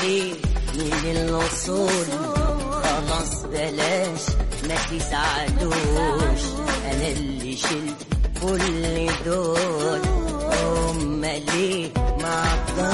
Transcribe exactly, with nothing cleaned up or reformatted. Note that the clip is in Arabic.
ليه من الوصول خلاص بلاش ما تزعلوش، انا اللي شلت كل دول، هما ليه ما